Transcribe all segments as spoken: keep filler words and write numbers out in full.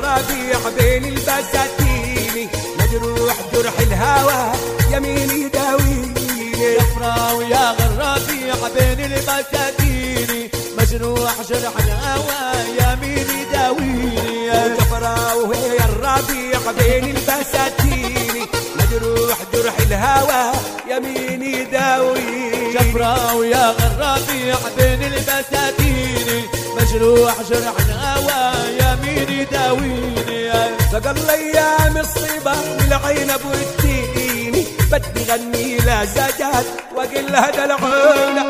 الربيع بين البساتين، مجروح جرح الهوى يمين يداويني. جفراوي يا الربيع بين البساتين، مجروح جرح الهوى يمين يداويني. جفراوي يا الربيع بين البساتين، مجروح جرح الهوى يمين يداويني. جفراوي يا الربيع بين البساتين، مجروح جرح الهوى يمين يداويني. سقى الايام الصيبه والعنب والتين، بدي غني لا زجاج واقل هذا العون.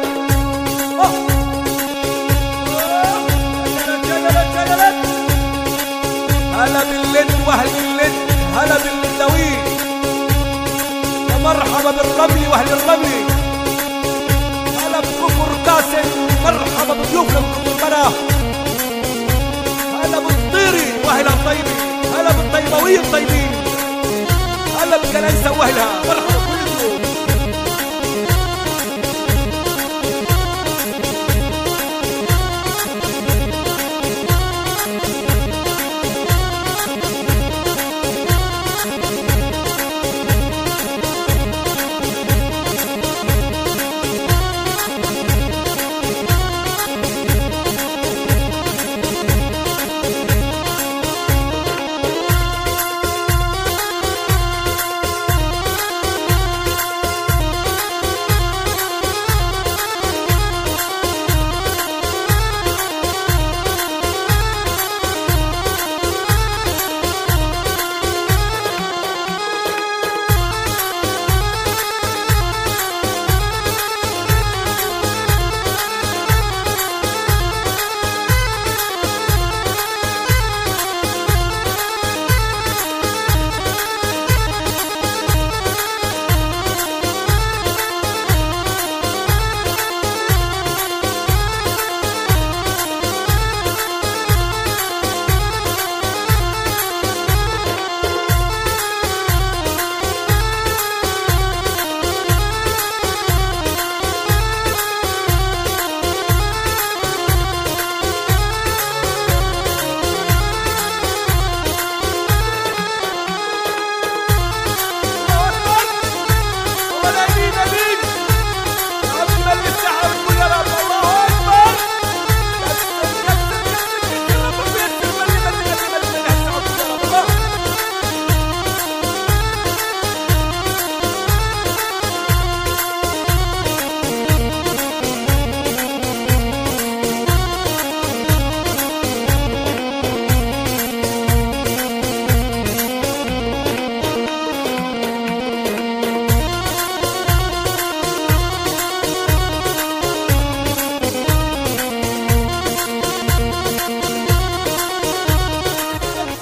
هلا باللد واهل اللد، هلا باللدوين، يا مرحبا بالرمل واهل الرمل، هلا بكفر قاسم، مرحبا بضيوفنا بكفر البرا، هلا بالطيري واهلها الطيبين، هلا بالطيبويين الطيبين، هلا بكنيسه واهلها، مرحبا.